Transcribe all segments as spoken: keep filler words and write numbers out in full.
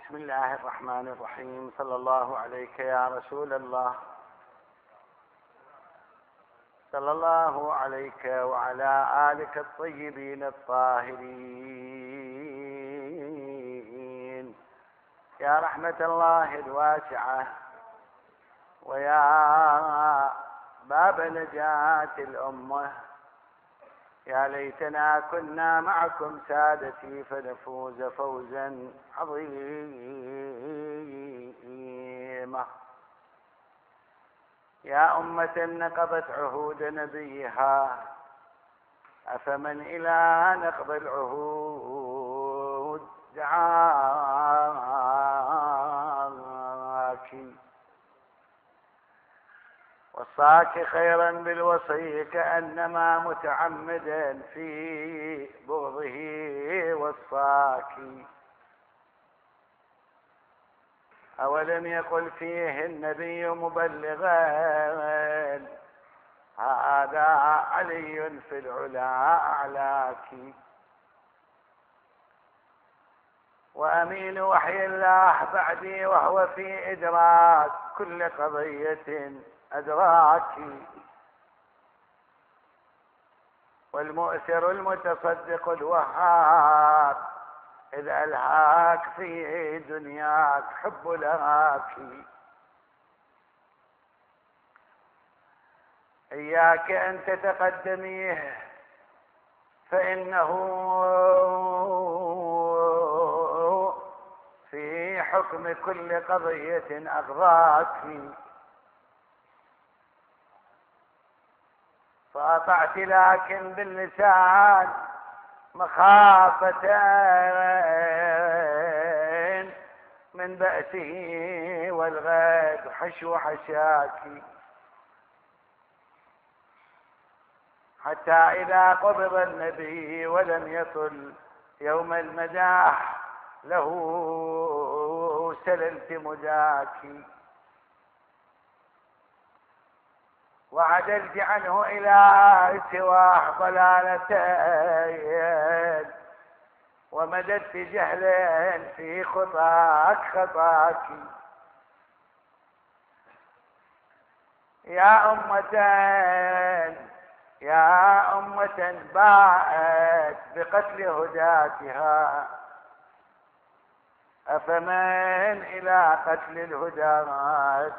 بسم الله الرحمن الرحيم. صلى الله عليك يا رسول الله، صلى الله عليك وعلى آلك الطيبين الطاهرين، يا رحمة الله الواسعة ويا باب نجاة الأمة. يا ليتنا كنا معكم سادتي فنفوز فوزا عظيما. يا أمة نقضت عهود نبيها، أفمن إلى نقض العهود دعاك، وصاك خيرا بالوصي كأنما متعمدا في بغضه وصاك. أولم يقل فيه النبي مبلغا هذا علي في العلا أعلاك، وأمين وحي الله بعدي وهو في إدراك كل قضية أدراك، والمؤثر المتصدق الوهاب إذ ألهاك في دنياك حب لهاك. إياك أن تتقدميه فإنه في حكم كل قضية أغراك، فأطعت لكن باللسان مخافة من بأسه والغيب حشو حشاك، حتى إذا قبض النبي ولم يطل يوم المداح له سللت مداك، وعدلت عنه إلى سواه ضلالتين، ومددت جهلا في خطاك خطاك. يا أمة يا أمة باءت بقتل هداتها، أفمن إلى قتل الهدات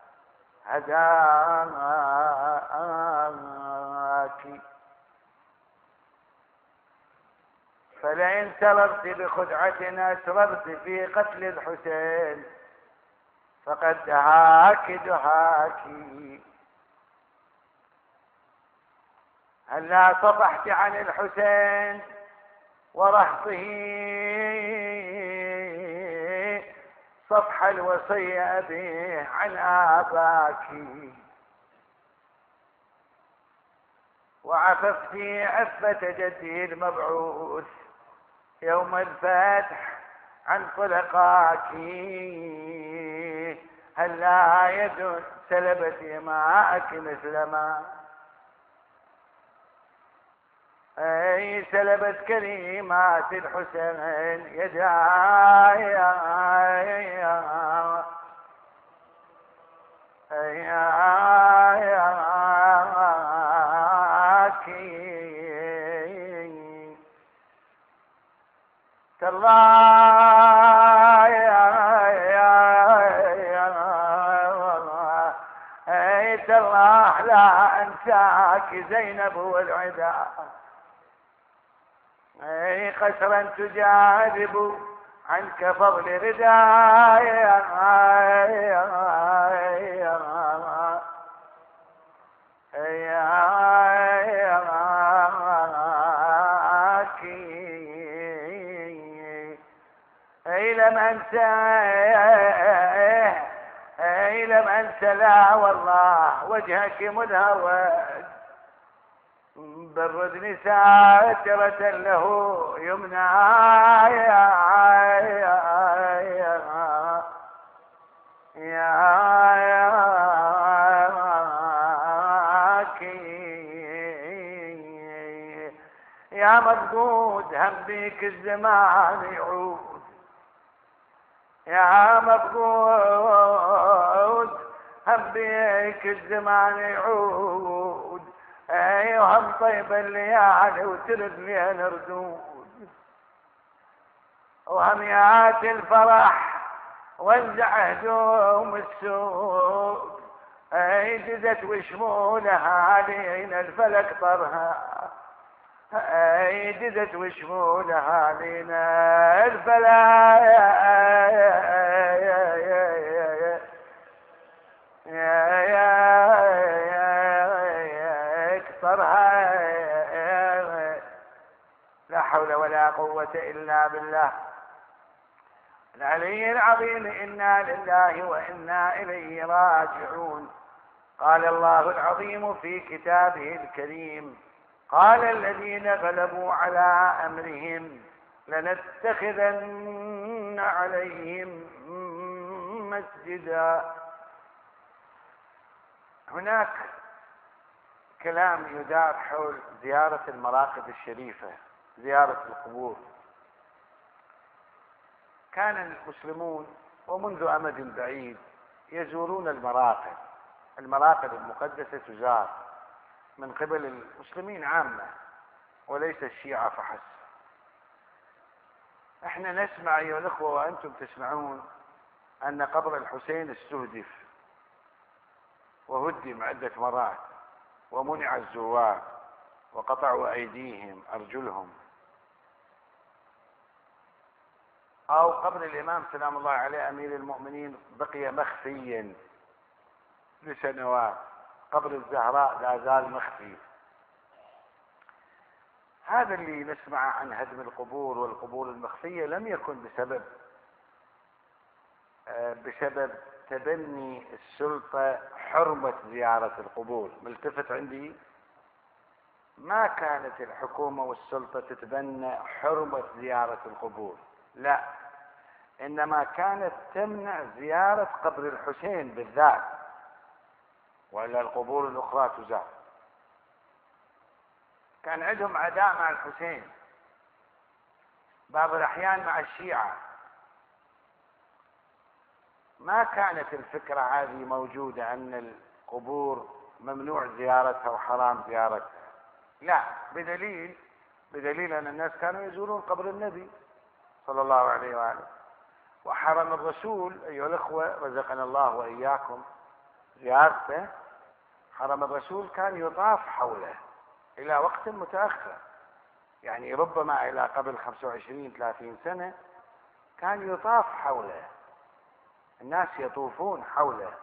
هداك. فلئن سررت بخدعة أسررت في قتل الحسين فقد دهاك دهاك. هلا صفحت عن الحسين ورهطه صفح الوصي أبيه عن آباك، وعففت عفة جدي المبعوث يوم الفتح عن طلقاك. هلا يد سلبت ماءك مثل ما أي سلبت كلمات الحسين يداي تالله تالله لا أنساك زينب والعدا، اي قسرا تجانب عنك فضل ردايا اي لم انسى اي لم انسى لا والله وجهك مدهوج، بالردن ساترة له يمنى يا مفقود هم بيك الزمان يعود، يا مفقود هم بيك الزمان يعود، اي وهم طيب الليالي وترد لين ردود، وهم ياتي الفرح وزع هدوم السود، اي جزت وشمولها علينا الفلك طرها، اي جزت وشمولها علينا الفلك طرها. لا حول ولا قوة إلا بالله العلي العظيم. إنا لله وإنا إليه راجعون. قال الله العظيم في كتابه الكريم: قال الذين غلبوا على أمرهم لنتخذن عليهم مسجدا. هناك كلام يدار حول زيارة المراقد الشريفة، زيارة القبور. كان المسلمون ومنذ أمد بعيد يزورون المراقد، المراقد المقدسة تزار من قبل المسلمين عامة وليس الشيعة فحسب. احنا نسمع ايها الاخوة وانتم تسمعون ان قبر الحسين استهدف وهدم عدة مرات ومنع الزوار وقطعوا ايديهم ارجلهم. او قبر الامام سلام الله عليه امير المؤمنين بقي مخفيا لسنوات، قبر الزهراء لا زال مخفي. هذا اللي نسمع عن هدم القبور والقبور المخفية لم يكن بسبب بسبب تبني السلطة حرمة زيارة القبور. ملتفت عندي، ما كانت الحكومة والسلطة تتبنى حرمة زيارة القبور، لا، إنما كانت تمنع زيارة قبر الحسين بالذات، وإلا القبور الأخرى تزار. كان عندهم عداء مع الحسين، بعض الأحيان مع الشيعة. ما كانت الفكرة هذه موجودة أن القبور ممنوع زيارتها وحرام زيارتها، لا، بدليل بدليل أن الناس كانوا يزورون قبر النبي صلى الله عليه وآله. وحرم الرسول أيها الأخوة رزقنا الله وإياكم زيارته، حرم الرسول كان يطاف حوله إلى وقت متأخر، يعني ربما إلى قبل خمسة وعشرين ثلاثين سنة كان يطاف حوله، الناس يطوفون حوله.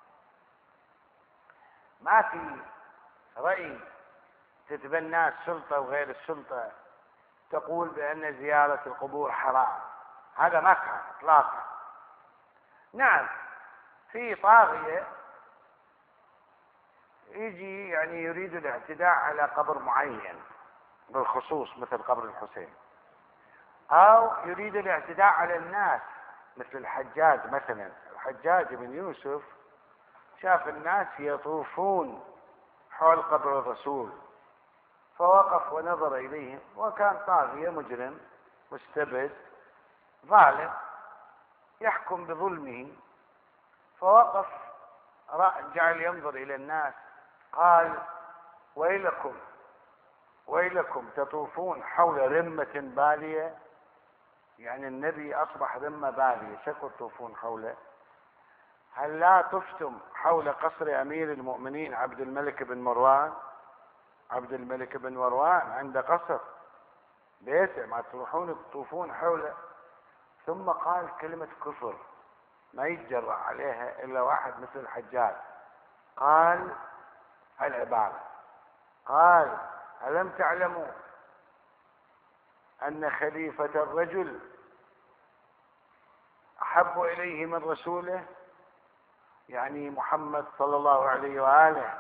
ما في رأي تتبناه السلطة وغير السلطة تقول بأن زيارة القبور حرام، هذا ما كان إطلاقا. نعم، في طاغية يجي يعني يريد الاعتداء على قبر معين بالخصوص مثل قبر الحسين، أو يريد الاعتداء على الناس مثل الحجاج مثلا. الحجاج بن يوسف شاف الناس يطوفون حول قبر الرسول فوقف ونظر إليهم، وكان طاغية مجرم مستبد ظالم يحكم بظلمه، فوقف جعل ينظر إلى الناس قال: ويلكم ويلكم تطوفون حول رمة بالية، يعني النبي أصبح رمة بالية، شكو تطوفون حوله؟ هل لا طفتم حول قصر أمير المؤمنين عبد الملك بن مروان؟ عبد الملك بن مروان عنده قصر بيته، ما تروحون تطوفون حوله؟ ثم قال كلمة كفر ما يتجرأ عليها إلا واحد مثل الحجاج. قال العبارة، قال: ألم تعلموا أن خليفة الرجل أحب إليه من رسوله؟ يعني محمد صلى الله عليه وآله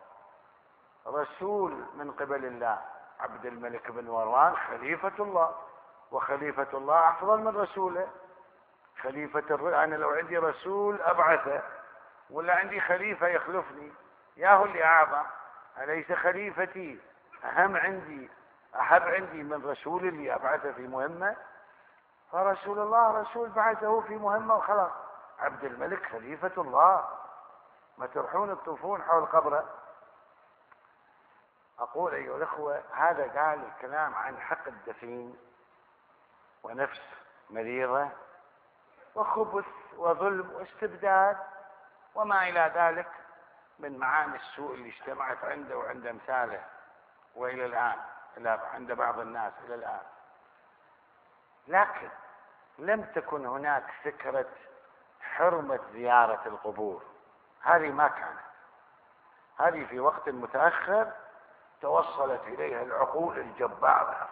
رسول من قبل الله، عبد الملك بن مروان خليفة الله، وخليفة الله أفضل من رسوله. خليفة الر... أنا لو عندي رسول أبعثه، ولا عندي خليفة يخلفني، ياهو اللي أعظم، أليس خليفتي أهم عندي أحب عندي من رسول اللي أبعثه في مهمة؟ فرسول الله رسول بعثه في مهمة وخلاص. عبد الملك خليفة الله، ما تروحون تطوفون حول قبره. أقول أيها الأخوة، هذا قال الكلام عن حق الدفين ونفس مريضة وخبث وظلم واستبداد وما إلى ذلك من معاني السوء اللي اجتمعت عنده وعند أمثاله وإلى الآن عند بعض الناس إلى الآن. لكن لم تكن هناك فكرة حرمة زيارة القبور، هذه ما كانت. هذه في وقت متأخر توصلت إليها العقول الجبارة،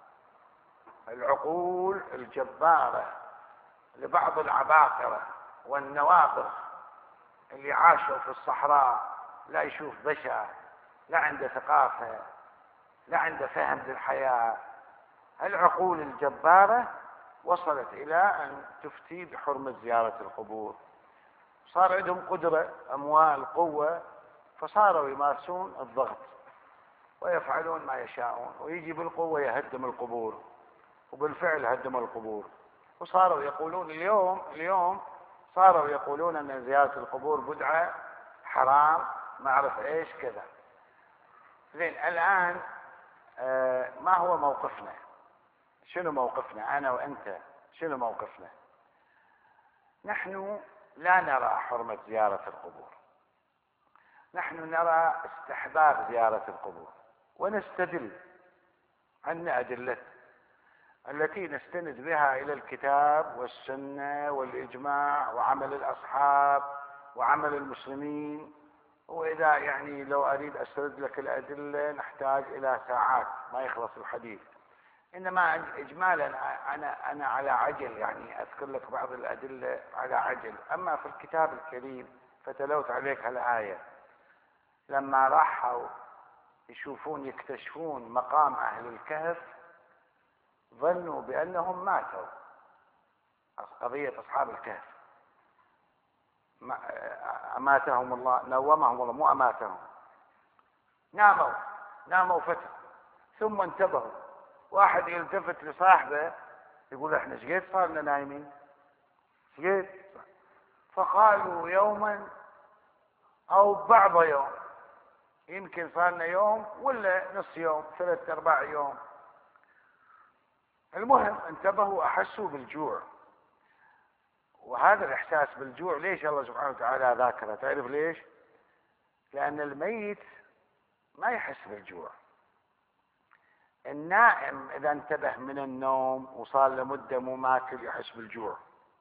العقول الجبارة لبعض العباقرة والنوابغ اللي عاشوا في الصحراء، لا يشوف بشر، لا عنده ثقافة، لا عنده فهم للحياة. العقول الجبارة وصلت إلى أن تفتي بحرمة زيارة القبور. صار عندهم قدرة، أموال، قوة، فصاروا يمارسون الضغط ويفعلون ما يشاءون، ويجي بالقوة يهدم القبور، وبالفعل هدموا القبور. وصاروا يقولون اليوم اليوم صاروا يقولون أن زيارة القبور بدعة حرام، ما أعرف إيش كذا. زين، الآن آه ما هو موقفنا؟ شنو موقفنا أنا وأنت؟ شنو موقفنا؟ نحن لا نرى حرمة زيارة القبور، نحن نرى استحباب زيارة القبور، ونستدل. عندنا أدلة التي نستند بها إلى الكتاب والسنة والإجماع وعمل الأصحاب وعمل المسلمين. وإذا يعني لو أريد أسرد لك الأدلة نحتاج إلى ساعات ما يخلص الحديث. إنما إجمالا أنا أنا على عجل، يعني أذكر لك بعض الأدلة على عجل. أما في الكتاب الكريم فتلوت عليك هالآية، لما راحوا يشوفون يكتشفون مقام أهل الكهف ظنوا بأنهم ماتوا. قضية أصحاب الكهف أماتهم الله، نومهم الله، مو أماتهم، ناموا ناموا فترة ثم انتبهوا. واحد يلتفت لصاحبه يقول احنا شقيت صارنا نايمين، شقيت. فقالوا يوما او بعض يوم، يمكن صارنا يوم ولا نص يوم، ثلاث ارباع يوم. المهم انتبهوا، احسوا بالجوع. وهذا الاحساس بالجوع ليش الله سبحانه وتعالى ذاكره؟ تعرف ليش؟ لان الميت ما يحس بالجوع. النائم اذا انتبه من النوم وصار لمده مو ماكل يحس بالجوع.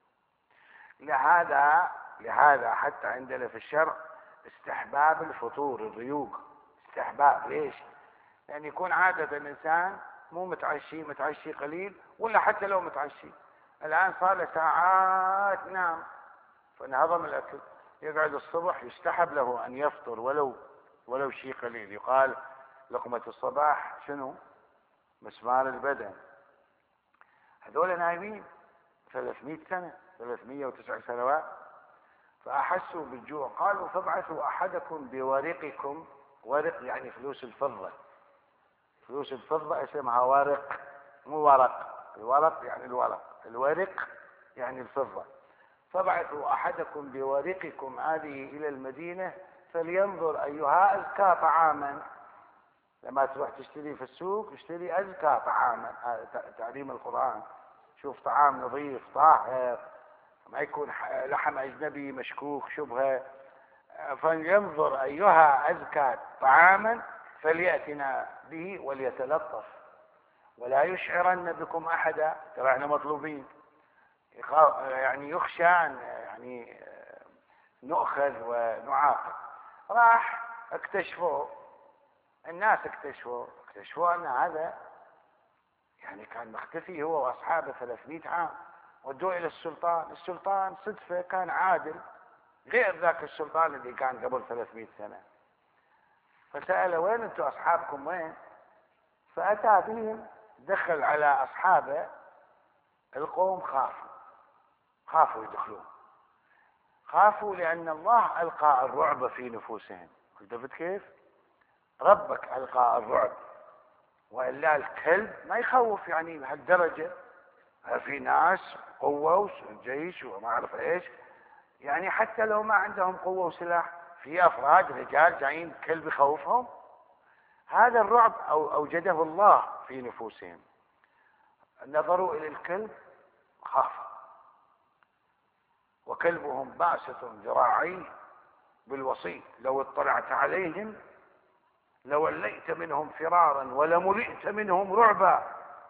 لهذا لهذا حتى عندنا في الشرع استحباب الفطور، الريوق استحباب. ليش؟ لان يكون عاده الانسان مو متعشي، متعشي قليل، ولا حتى لو متعشي الان صار له ساعات نام فانهضم الاكل، يقعد الصبح يستحب له ان يفطر ولو ولو شيء قليل. يقال لقمه الصباح شنو؟ مسمار البدن. هذول نايمين ثلاثمائة سنة، ثلاثمائة وتسع سنوات، فأحسوا بالجوع. قالوا فابعثوا أحدكم بورقكم. ورق يعني فلوس الفضة، فلوس الفضة اسمها ورق، مو ورق. الورق يعني الورق، الورق يعني الفضة. فابعثوا أحدكم بورقكم هذه إلى المدينة فلينظر أيها أزكى طعاما. لما تروح تشتري في السوق اشتري أزكى طعاما، تعليم القرآن. شوف طعام نظيف طاهر، ما يكون لحم أجنبي مشكوك شبهة. فلينظر أيها أزكى طعاما فليأتنا به وليتلطف ولا يشعرن بكم أحدا. ترى احنا مطلوبين، يعني يخشى أن يعني نؤخذ ونعاقب. راح اكتشفوا الناس، اكتشفوا اكتشفوا أن هذا يعني كان مختفي هو وأصحابه ثلاثمائة عام. ودوا إلى السلطان، السلطان صدفة كان عادل غير ذاك السلطان اللي كان قبل ثلاثمائة سنة. فسأل وين أنتم أصحابكم وين؟ فأتى بهم، دخل على أصحابه. القوم خافوا خافوا يدخلون، خافوا لأن الله ألقى الرعب في نفوسهم. التفت كيف؟ ربك ألقى الرعب، وإلا الكلب ما يخوف يعني بهالدرجة. في ناس قوة وجيش وما أعرف إيش، يعني حتى لو ما عندهم قوة وسلاح في أفراد رجال جايين كلب يخوفهم. هذا الرعب أو أوجده الله في نفوسهم. نظروا إلى الكلب خافوا، وكلبهم باسط ذراعيه بالوصيد، لو اطلعت عليهم لوليت منهم فرارا ولملئت منهم رعبا،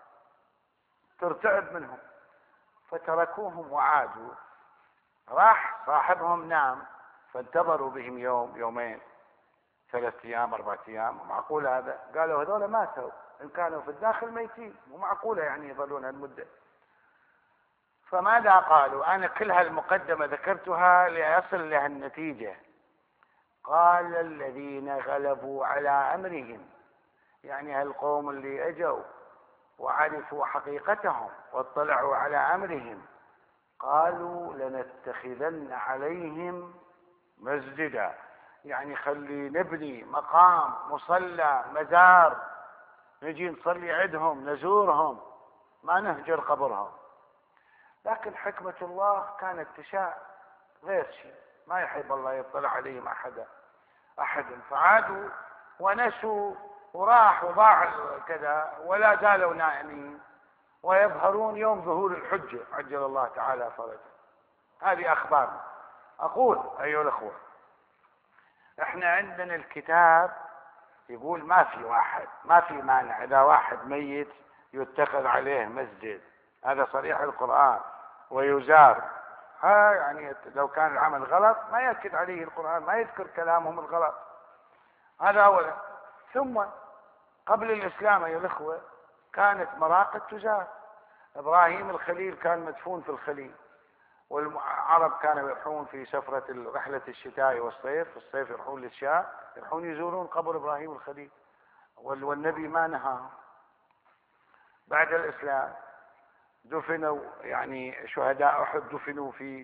ترتعب منهم. فتركوهم وعادوا. راح صاحبهم نام، فانتظروا بهم يوم يومين ثلاث ايام اربعة ايام. معقول هذا؟ قالوا هذول ماتوا، ان كانوا في الداخل ميتين، مو معقولة يعني يظلون هالمدة. فماذا قالوا؟ انا كل هالمقدمة ذكرتها لأصل لها النتيجة. قال الذين غلبوا على امرهم، يعني هالقوم اللي اجوا وعرفوا حقيقتهم واطلعوا على امرهم، قالوا لنتخذن عليهم مسجدا، يعني خلي نبني مقام مصلى مزار، نجي نصلي عندهم نزورهم، ما نهجر قبرهم. لكن حكمة الله كانت تشاء غير شيء، ما يحب الله يطلع عليهم أحدا أحد. فعادوا ونسوا وراح وضاع كذا، ولا زالوا نائمين، ويظهرون يوم ظهور الحجة عجل الله تعالى فرجه. هذه أخبار. أقول أيها الأخوة، احنا عندنا الكتاب يقول ما في واحد ما في مانع إذا واحد ميت يتخذ عليه مسجد، هذا صريح القرآن، ويزار. ها يعني لو كان العمل غلط ما يأكد عليه القرآن، ما يذكر كلامهم الغلط. هذا أولا. ثم قبل الإسلام أيها الأخوة كانت مراقد تزار. إبراهيم الخليل كان مدفون في الخليل، والعرب كانوا يروحون في سفرة رحلة الشتاء والصيف، في الصيف يروحون للشام، يروحون يزورون قبر إبراهيم الخليل، والنبي ما نهاهم. بعد الإسلام دفنوا، يعني شهداء أحد دفنوا في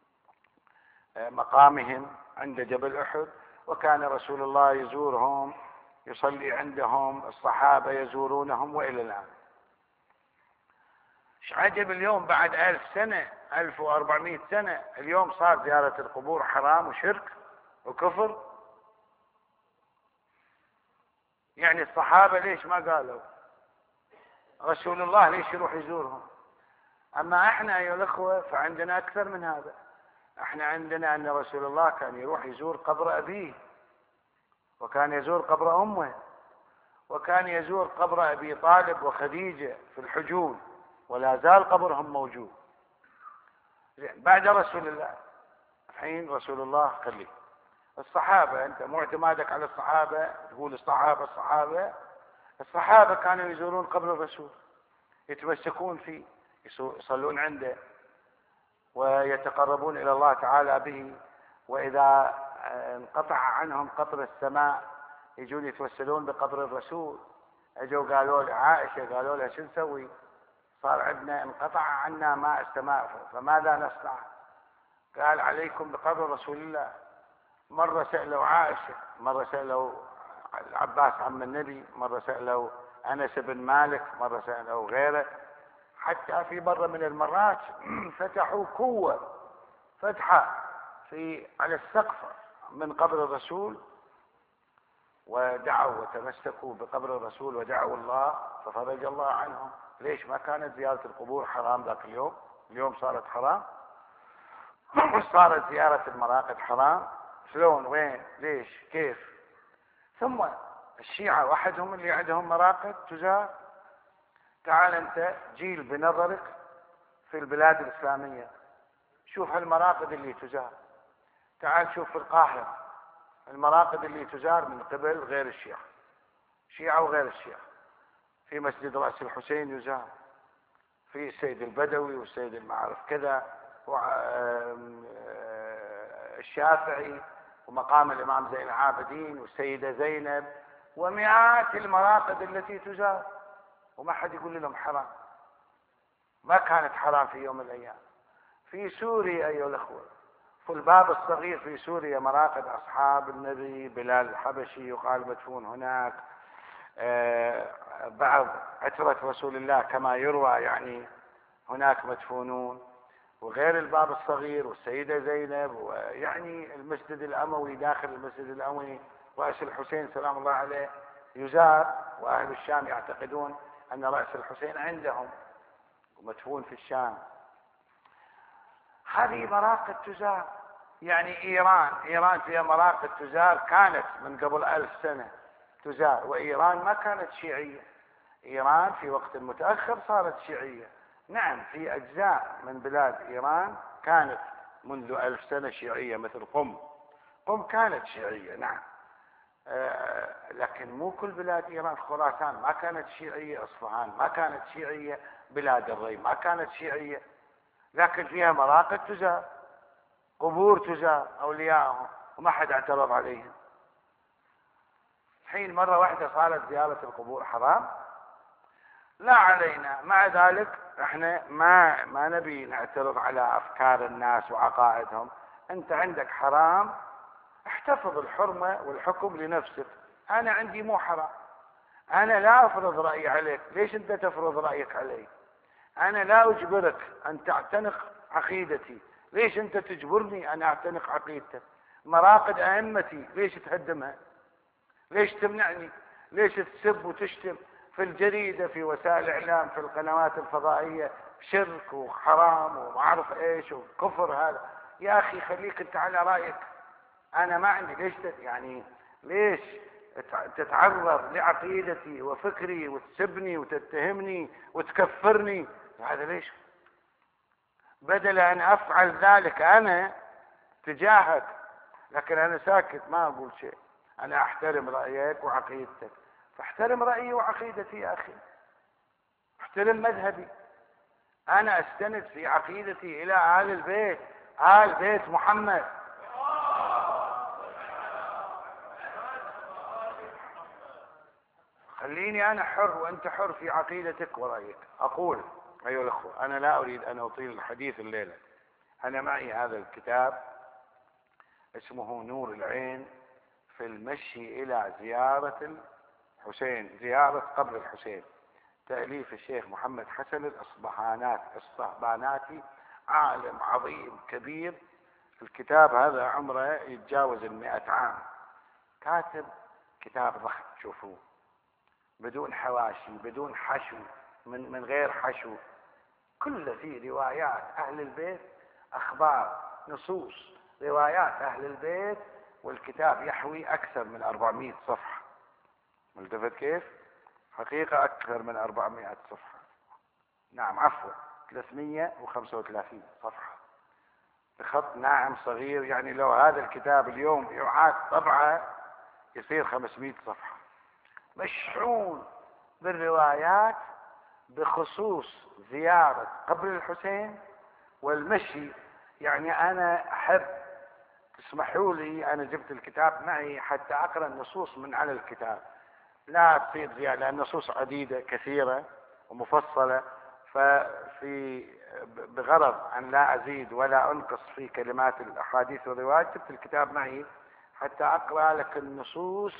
مقامهم عند جبل أحد، وكان رسول الله يزورهم يصلي عندهم، الصحابة يزورونهم، وإلى الآن. ايش عجب اليوم بعد ألف سنة ألف وأربعمائة سنة اليوم صار زيارة القبور حرام وشرك وكفر. يعني الصحابة ليش ما قالوا؟ رسول الله ليش يروح يزورهم؟ أما احنا أيها الأخوة فعندنا أكثر من هذا. احنا عندنا أن رسول الله كان يروح يزور قبر أبيه، وكان يزور قبر أمه، وكان يزور قبر أبي طالب وخديجة في الحجول، ولا زال قبرهم موجود. بعد رسول الله الحين رسول الله خليه. الصحابة، أنت مو اعتمادك على الصحابة تقول الصحابة الصحابة الصحابة كانوا يزورون قبر الرسول، يتمسكون فيه، يصلون عنده، ويتقربون إلى الله تعالى به. وإذا انقطع عنهم قطر السماء يجون يتوسلون بقبر الرسول. اجوا قالوا لعائشة، قالوا لها شو نسوي؟ صار عندنا انقطع عنا ماء السماء، فماذا نصنع؟ قال عليكم بقبر رسول الله. مرة سألوا عائشة، مرة سألوا العباس عم النبي، مرة سألوا أنس بن مالك، مرة سألوا غيره. حتى في مرة من المرات فتحوا كوة فتحة في على السقف من قبر الرسول، ودعوا وتمسكوا بقبر الرسول ودعوا الله ففرج الله عنهم. ليش ما كانت زيارة القبور حرام ذاك اليوم؟ اليوم صارت حرام. صارت زيارة المراقد حرام. شلون؟ وين؟ ليش؟ كيف؟ ثم الشيعة وحدهم اللي عندهم مراقد تزار. تعال انت جيل بنظرك في البلاد الإسلامية، شوف هالمراقد اللي تزار. تعال شوف في القاهرة المراقد اللي تزار من قبل غير الشيعة، شيعة وغير الشيعة. في مسجد رأس الحسين يزار، في السيد البدوي والسيد المعرف كذا، الشافعي، ومقام الإمام زين العابدين والسيدة زينب، ومئات المراقد التي تزار، وما حد يقول لهم حرام. ما كانت حرام في يوم من الأيام. في سوريا أيها الأخوة، في الباب الصغير في سوريا مراقد أصحاب النبي، بلال الحبشي يقال مدفون هناك، آه بعض عترة رسول الله كما يروى، يعني هناك مدفونون، وغير الباب الصغير والسيدة زينب، ويعني المسجد الأموي، داخل المسجد الأموي رأس الحسين سلام الله عليه يزار، وأهل الشام يعتقدون أن رأس الحسين عندهم ومدفون في الشام. هذه مراقد تزار. يعني إيران إيران فيها مراقد تزار، كانت من قبل ألف سنة تزار، وإيران ما كانت شيعية. إيران في وقت متأخر صارت شيعية. نعم في أجزاء من بلاد إيران كانت منذ ألف سنة شيعية، مثل قم. قم كانت شيعية نعم، آه لكن مو كل بلاد إيران. خراسان ما كانت شيعية، أصفهان ما كانت شيعية، بلاد الري ما كانت شيعية، لكن فيها مراقد تزار، قبور تزار أولياءهم، وما حد اعترض عليهم. حين مرة واحدة صارت زيارة القبور حرام، لا علينا. مع ذلك احنا ما ما نبي نعترض على افكار الناس وعقائدهم. انت عندك حرام، احتفظ الحرمة والحكم لنفسك. انا عندي مو حرام، انا لا افرض رأيي عليك، ليش انت تفرض رأيك علي؟ انا لا اجبرك ان تعتنق عقيدتي، ليش انت تجبرني ان اعتنق عقيدتك؟ مراقد ائمتي ليش تهدمها؟ ليش تمنعني؟ ليش تسب وتشتم في الجريدة، في وسائل الإعلام، في القنوات الفضائية، شرك وحرام وما أعرف إيش وكفر؟ هذا يا أخي خليك أنت على رأيك، أنا ما عندي. ليش يعني ليش تتعرض لعقيدتي وفكري وتسبني وتتهمني وتكفرني؟ هذا ليش؟ بدل أن أفعل ذلك أنا تجاهك، لكن أنا ساكت ما أقول شيء. أنا أحترم رأيك وعقيدتك، فاحترم رأيي وعقيدتي يا أخي، احترم مذهبي. أنا أستند في عقيدتي إلى آل البيت، آل بيت محمد. خليني أنا حر وأنت حر في عقيدتك ورأيك. أقول أيها الأخوة، أنا لا أريد أن أطيل الحديث الليلة. أنا معي هذا الكتاب اسمه نور العين في المشي إلى زيارة الحسين، زيارة قبر الحسين، تأليف الشيخ محمد حسن الأصبهانات الصهباناتي، عالم عظيم كبير. الكتاب هذا عمره يتجاوز المئة عام، كاتب كتاب ضخم، شوفوه، بدون حواشي، بدون حشو، من, من غير حشو، كله فيه روايات أهل البيت، أخبار، نصوص، روايات أهل البيت. والكتاب يحوي أكثر من أربعمائة صفحة. ملتفت كيف؟ حقيقة أكثر من أربعمائة صفحة، نعم عفوا ثلاثمائة وخمسة وثلاثين صفحة، بخط ناعم صغير. يعني لو هذا الكتاب اليوم يعاد طبعه يصير خمسمائة صفحة، مشحون بالروايات بخصوص زيارة قبر الحسين والمشي. يعني أنا أحب تسمحوا لي، أنا جبت الكتاب معي حتى أقرأ النصوص من على الكتاب، لا تصير زيادة، لأن النصوص عديدة كثيرة ومفصلة، ففي بغرض أن لا أزيد ولا أنقص في كلمات الأحاديث والروايات، جبت الكتاب معي حتى أقرأ لك النصوص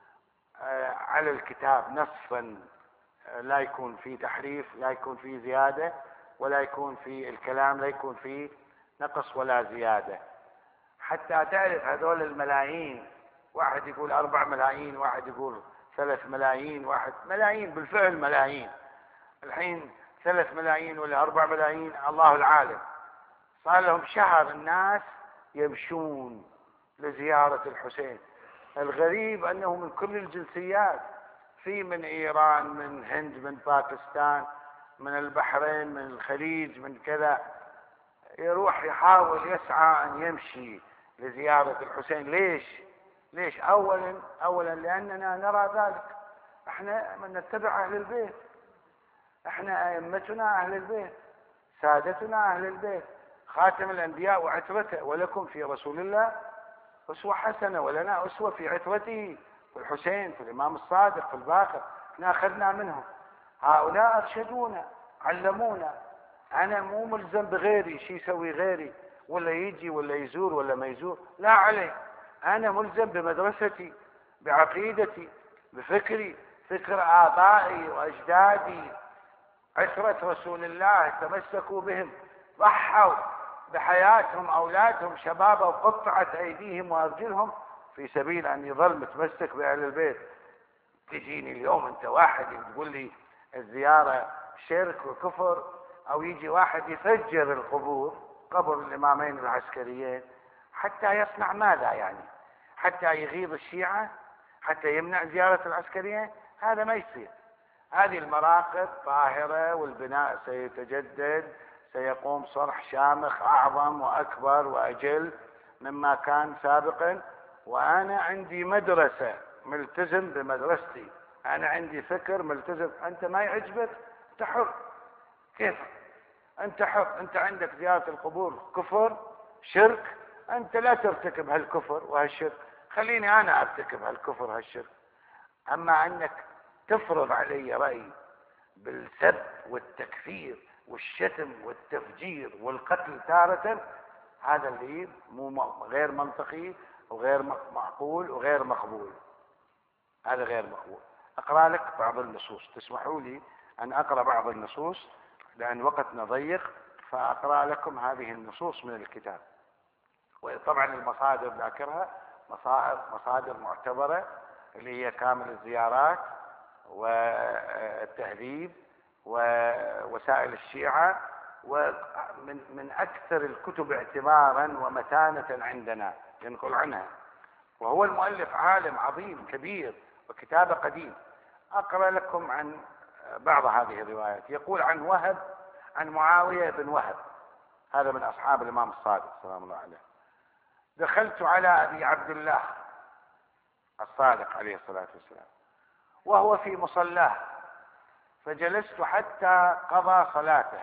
على الكتاب نصا، لا يكون في تحريف، لا يكون في زيادة، ولا يكون في الكلام، لا يكون في نقص ولا زيادة، حتى تعرف هذول الملايين. واحد يقول أربع ملايين، واحد يقول ثلاث ملايين، واحد ملايين بالفعل ملايين. الحين ثلاث ملايين ولا أربع ملايين الله العالم. صار لهم شهر الناس يمشون لزيارة الحسين. الغريب أنه من كل الجنسيات، في من إيران، من هند، من باكستان، من البحرين، من الخليج، من كذا، يروح يحاول يسعى أن يمشي لزيارة الحسين. ليش؟ ليش؟ أولا أولا لأننا نرى ذلك، احنا من نتبع أهل البيت، احنا أئمتنا أهل البيت، سادتنا أهل البيت، خاتم الأنبياء وعترته، ولكم في رسول الله أسوة حسنة، ولنا أسوة في عترته، في الحسين، في الإمام الصادق، في الباقر، احنا أخذنا منهم. هؤلاء أرشدونا، علمونا. أنا مو ملزم بغيري، شي يسوي غيري، ولا يجي ولا يزور ولا ما يزور، لا عليه. أنا ملزم بمدرستي، بعقيدتي، بفكري، فكر آبائي وأجدادي، عشرة رسول الله تمسكوا بهم، ضحوا بحياتهم، أولادهم، شباب، وقطعت أيديهم وأرجلهم في سبيل أن يظل متمسك بأهل البيت. تجيني اليوم أنت واحد تقول لي الزيارة شرك وكفر، أو يجي واحد يفجر القبور، قبر الإمامين العسكريين، حتى يصنع ماذا يعني؟ حتى يغيظ الشيعة، حتى يمنع زيارة العسكريين؟ هذا ما يصير. هذه المراقد طاهرة، والبناء سيتجدد، سيقوم صرح شامخ أعظم وأكبر وأجل مما كان سابقا. وأنا عندي مدرسة، ملتزم بمدرستي، أنا عندي فكر ملتزم. أنت ما يعجبك أنت حر، كيف أنت حر. أنت عندك زيارة القبور كفر شرك، أنت لا ترتكب هالكفر وهالشرك، خليني أنا أرتكب هالكفر وهالشرك. أما أنك تفرض علي رأي بالسب والتكفير والشتم والتفجير والقتل تارة، هذا اللي مو غير منطقي وغير معقول وغير مقبول. هذا غير مقبول. أقرأ لك بعض النصوص، تسمحوا لي أن أقرأ بعض النصوص لأن وقتنا ضيق، فأقرأ لكم هذه النصوص من الكتاب. وطبعا المصادر ذاكرها مصادر معتبرة، اللي هي كامل الزيارات والتهذيب ووسائل الشيعة، ومن من أكثر الكتب اعتبارا ومتانة عندنا ينقل عنها. وهو المؤلف عالم عظيم كبير وكتابه قديم. أقرأ لكم عن بعض هذه الروايات. يقول عن وهب، عن معاوية بن وهب، هذا من أصحاب الإمام الصادق سلام الله عليه: دخلت على أبي عبد الله الصادق عليه الصلاة والسلام وهو في مصلاه، فجلست حتى قضى صلاته.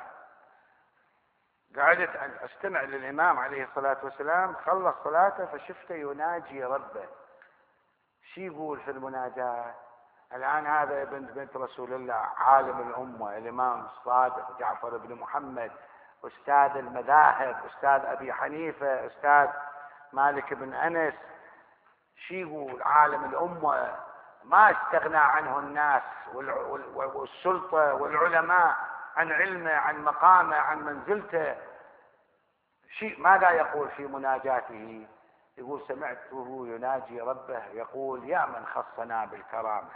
قعدت أستمع للإمام عليه الصلاة والسلام، خلص صلاته فشفته يناجي ربه. شي يقول في المناجاة؟ الآن هذا ابن بنت رسول الله، عالم الأمة، الإمام الصادق جعفر بن محمد، أستاذ المذاهب، أستاذ أبي حنيفة، أستاذ مالك بن أنس. شي يقول عالم الأمة ما استغنى عنه الناس والسلطة والعلماء عن علمه، عن مقامه، عن منزلته. شيء ماذا يقول في مناجاته؟ يقول: سمعته يناجي ربه يقول: يا من خصنا بالكرامة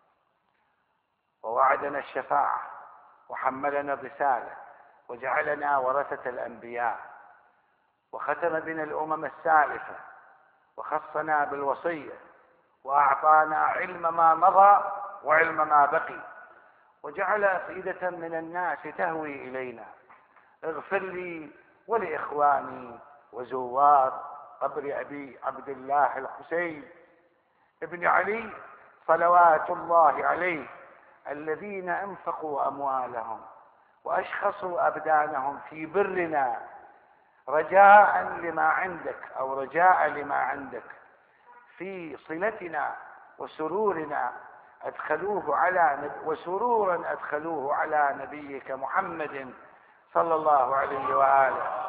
ووعدنا الشفاعة وحملنا الرسالة وجعلنا ورثة الأنبياء وختم بنا الأمم السالفة وخصنا بالوصية وأعطانا علم ما مضى وعلم ما بقي وجعل أفئدة من الناس تهوي إلينا. اغفر لي ولإخواني وزوار قبر أبي عبد الله الحسين ابن علي صلوات الله عليه، الذين أنفقوا أموالهم وأشخصوا أبدانهم في برنا رجاء لما عندك، أو رجاء لما عندك، في صلتنا وسرورنا أدخلوه على وسرورا أدخلوه على نبيك محمد صلى الله عليه وآله،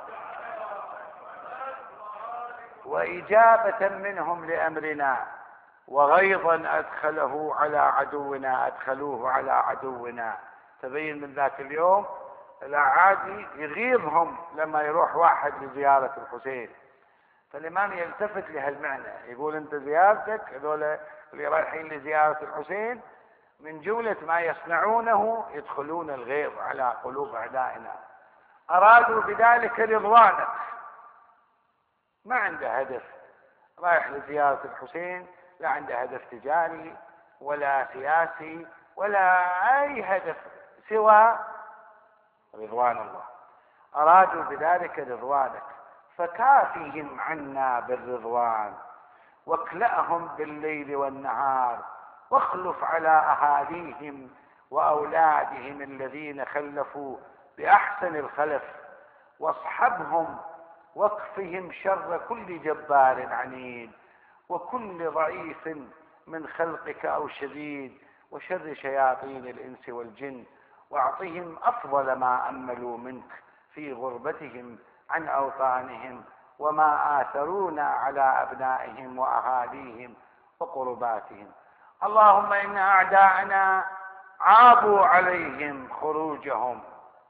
وإجابة منهم لأمرنا، وغيظا أدخله على عدونا أدخلوه على عدونا. تبين من ذاك اليوم الأعادي يغيظهم لما يروح واحد لزيارة الحسين. فالإمام يلتفت لهالمعنى، يقول: أنت زيارتك هذول اللي رايحين لزيارة الحسين من جملة ما يصنعونه يدخلون الغيظ على قلوب أعدائنا، أرادوا بذلك رضوانك. ما عنده هدف، رايح لزيارة الحسين لا عنده هدف تجاري ولا سياسي ولا أي هدف سوى رضوان الله، أرادوا بذلك رضوانك، فكافهم عنا بالرضوان واكلأهم بالليل والنهار، واخلف على أهاليهم وأولادهم الذين خلفوا بأحسن الخلف، واصحبهم واكفهم شر كل جبار عنيد وكل ضعيف من خلقك أو شديد وشر شياطين الإنس والجن، واعطهم أفضل ما أملوا منك في غربتهم عن أوطانهم وما آثرونا على أبنائهم وأهاليهم وقرباتهم. اللهم إن أعداءنا عابوا عليهم خروجهم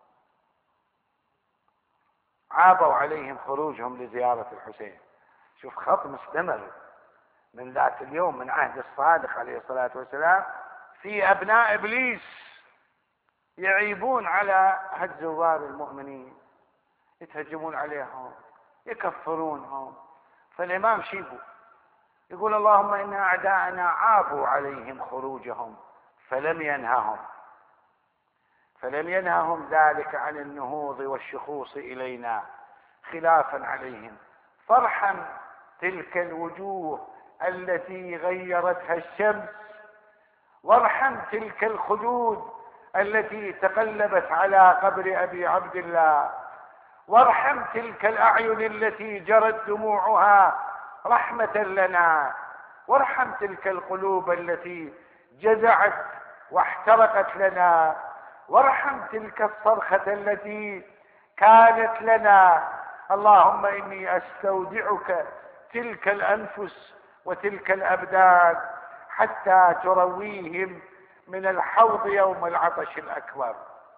عابوا عليهم خروجهم لزيارة الحسين. شوف خط مستمر من ذاك اليوم، من عهد الصادق عليه الصلاة والسلام، في أبناء إبليس يعيبون على هالزوار المؤمنين، يتهجمون عليهم، يكفرونهم. فالإمام شيبو يقول اللهم إن أعداءنا عابوا عليهم خروجهم فلم ينههم فلم ينههم ذلك عن النهوض والشخوص إلينا خلافا عليهم، فارحم تلك الوجوه التي غيرتها الشمس، وارحم تلك الخدود التي تقلبت على قبر أبي عبد الله، وارحم تلك الأعين التي جرت دموعها رحمة لنا، وارحم تلك القلوب التي جزعت واحترقت لنا، وارحم تلك الصرخة التي كانت لنا. اللهم إني أستودعك تلك الأنفس وتلك الأبدان حتى ترويهم من الحوض يوم العطش الأكبر.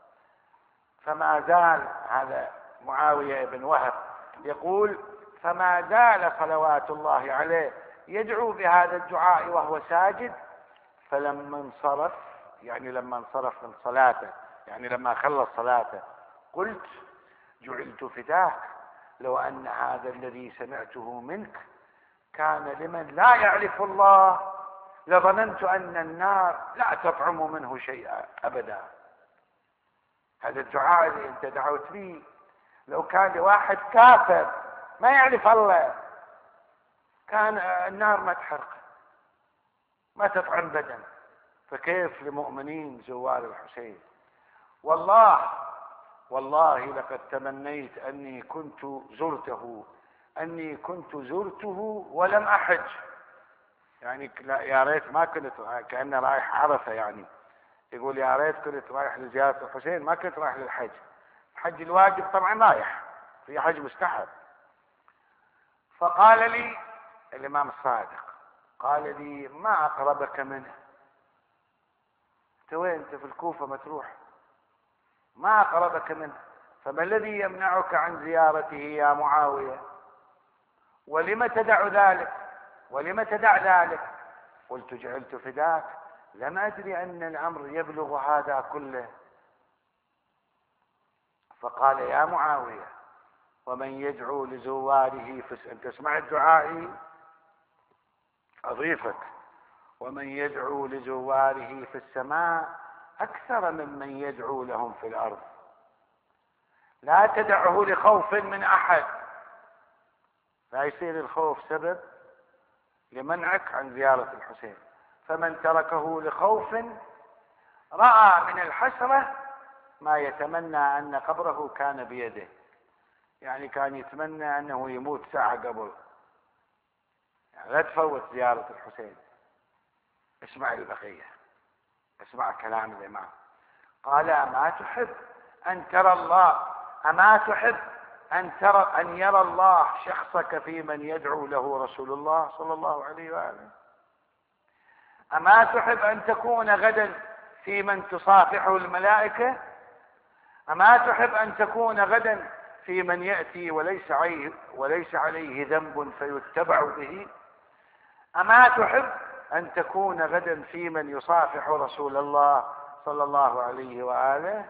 فما زال هذا معاوية بن وهب يقول فما زال صلوات الله عليه يدعو بهذا الدعاء وهو ساجد، فلما انصرف، يعني لما انصرف من صلاته، يعني لما خلص صلاته، قلت جعلت فداك لو أن هذا الذي سمعته منك كان لمن لا يعرف الله لظننت أن النار لا تطعم منه شيئا أبدا. هذا الدعاء اللي أنت دعوت به لو كان لواحد كافر ما يعرف الله كان النار ما تحرق ما تطعم بدن، فكيف لمؤمنين زوار الحسين؟ والله والله لقد تمنيت أني كنت زرته أني كنت زرته ولم أحج. يعني يا ريت ما كنت، كأنه رايح عرفة، يعني يقول يا ريت كنت رايح لزيارة الحسين ما كنت رايح للحج. الحج الواجب طبعا رايح، في حج مستحب. فقال لي الإمام الصادق، قال لي ما أقربك منه، انت وين؟ انت في الكوفة ما تروح، ما أقربك منه، فما الذي يمنعك عن زيارته يا معاوية؟ ولم تدع ذلك ولم تدع ذلك؟ قلت جعلت فداك لم أدري أن الأمر يبلغ هذا كله. فقال يا معاوية ومن يدعو لزواره في أنت تسمع الدعاء أضيفك، ومن يدعو لزواره في السماء أكثر ممن يدعو لهم في الأرض، لا تدعه لخوف من أحد، لا يصير الخوف سبب لمنعك عن زيارة الحسين. فمن تركه لخوف رأى من الحسرة ما يتمنى أن قبره كان بيده، يعني كان يتمنى أنه يموت ساعة قبل، يعني لا تفوت زيارة الحسين. اسمع البقية، اسمع كلام الإمام. قال أما تحب أن ترى الله أما تحب أن ترى أن يرى الله شخصك في من يدعو له رسول الله صلى الله عليه وآله؟ أما تحب أن تكون غدا في من تصافحه الملائكة؟ أما تحب أن تكون غدا في من يأتي وليس عليه, وليس عليه ذنب فيتبع به؟ أما تحب أن تكون غدا في من يصافح رسول الله صلى الله عليه وآله؟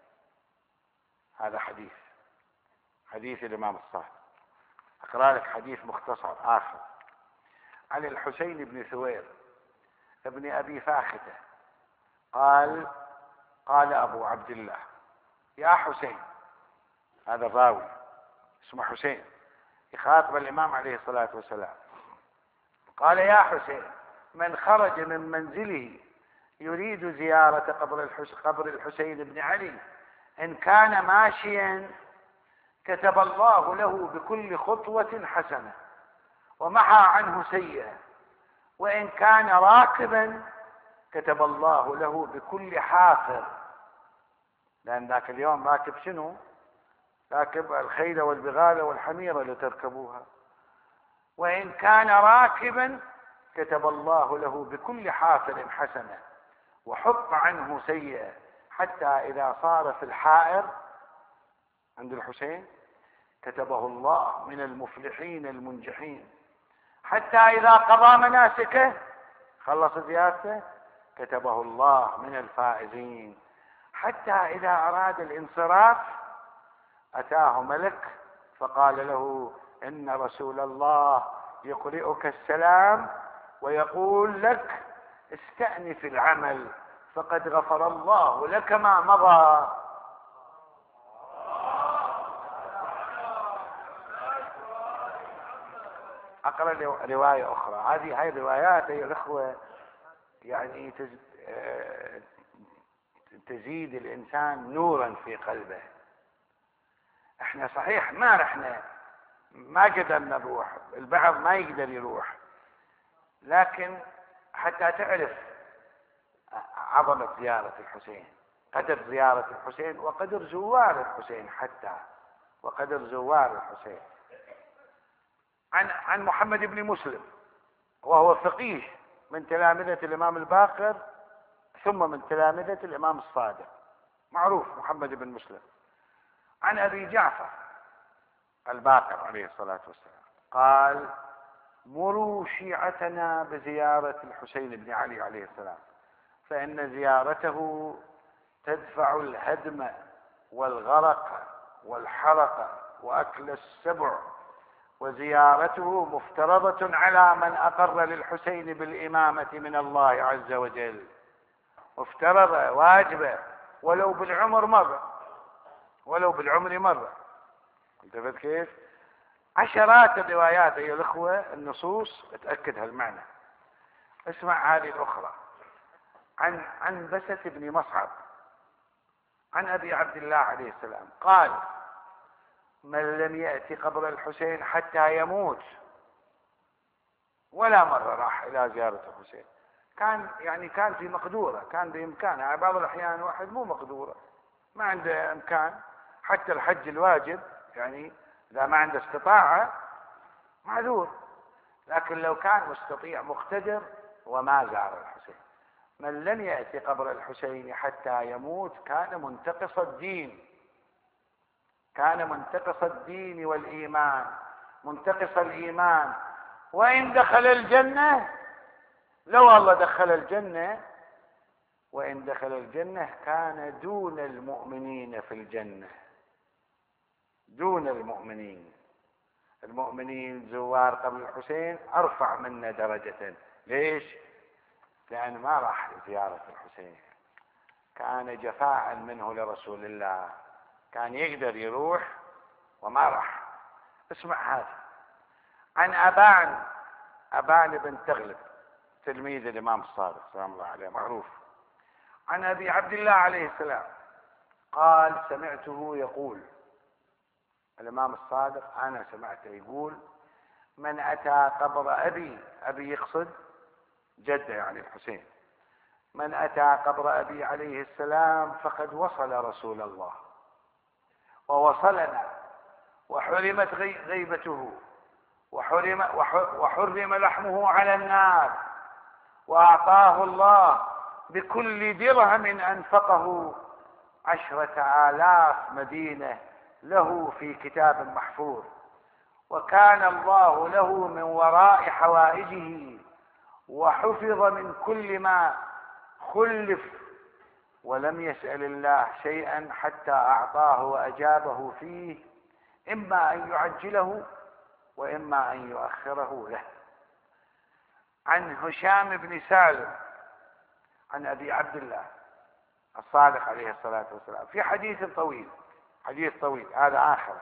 هذا حديث حديث الإمام الصادق. أقرأ لك حديث مختصر آخر عن الحسين بن ثوير ابن أبي فاختة قال قال أبو عبد الله يا حسين، هذا الراوي اسمه حسين يخاطب الإمام عليه الصلاة والسلام، قال يا حسين من خرج من منزله يريد زيارة قبر الحسين, قبر الحسين بن علي إن كان ماشيا كتب الله له بكل خطوة حسنة ومحى عنه سيئة، وإن كان راكبا كتب الله له بكل حافر، لأن ذاك اليوم راكب شنو؟ راكب الخيل والبغال والحمير اللي تركبوها. وإن كان راكبا كتب الله له بكل حافر حسنة وحط عنه سيئة، حتى إذا صار في الحائر عند الحسين كتبه الله من المفلحين المنجحين، حتى إذا قضى مناسكه خلص زيارته كتبه الله من الفائزين، حتى إذا أراد الانصراف أتاه ملك فقال له إن رسول الله يقرئك السلام ويقول لك استأنف العمل فقد غفر الله لك ما مضى. أقرأ رواية أخرى. هذه هاي الروايات أيها الأخوة يعني تزيد الإنسان نورا في قلبه. احنا صحيح ما رحنا، ما قدرنا نروح، البعض ما يقدر يروح، لكن حتى تعرف عظمة زيارة الحسين، قدر زيارة الحسين وقدر زوار الحسين، حتى وقدر زوار الحسين. عن عن محمد بن مسلم، وهو فقيه من تلامذة الإمام الباقر ثم من تلامذة الإمام الصادق، معروف محمد بن مسلم. عن أبي جعفر الباقر عليه الصلاة والسلام قال: مروا شيعتنا بزيارة الحسين بن علي عليه السلام، فإن زيارته تدفع الهدم والغرق والحرق وأكل السبع، وزيارته مفترضة على من أقر للحسين بالإمامة من الله عز وجل، مفترضة واجبة ولو بالعمر مرة، ولو بالعمر مرة. انتبهت كيف؟ عشرات الروايات أيها الأخوة النصوص تأكد هالمعنى. اسمع هذه الأخرى. عن عن بسة بن مصعب عن أبي عبد الله عليه السلام قال: من لم يأتي قبر الحسين حتى يموت، ولا مرة راح إلى زيارة الحسين، كان يعني كان في مقدورة، كان بإمكانه. بعض الأحيان واحد مو مقدورة، ما عنده إمكان، حتى الحج الواجب يعني إذا ما عنده استطاعة معذور، لكن لو كان مستطيع مقتدر وما زار الحسين. من لم يأتي قبر الحسين حتى يموت كان منتقص الدين، كان منتقص الدين والإيمان، منتقص الإيمان. وإن دخل الجنة، لو الله دخل الجنة، وإن دخل الجنة كان دون المؤمنين في الجنة، دون المؤمنين. المؤمنين زوار قبر الحسين أرفع منا درجة. ليش؟ لأن ما راح زيارة الحسين، كان جفاء منه لرسول الله، كان يقدر يروح وما راح. اسمع هذا. عن أبان أبان بن تغلب تلميذ الإمام الصادق سلام الله عليه، معروف. عن أبي عبد الله عليه السلام قال: سمعته يقول، الإمام الصادق أنا سمعته يقول: من أتى قبر أبي، أبي يقصد جده يعني الحسين، من أتى قبر أبي عليه السلام فقد وصل رسول الله ووصلنا، وحرمت غيبته، وحرم, وحرم لحمه على النار، وأعطاه الله بكل درهم أنفقه عشرة آلاف مدينة له في كتاب محفوظ، وكان الله له من وراء حوائجه، وحفظ من كل ما خلف، ولم يسأل الله شيئا حتى أعطاه وأجابه فيه، إما أن يعجله وإما أن يؤخره له. عن هشام بن سالم عن أبي عبد الله الصادق عليه الصلاة والسلام في حديث طويل، حديث طويل هذا آخر.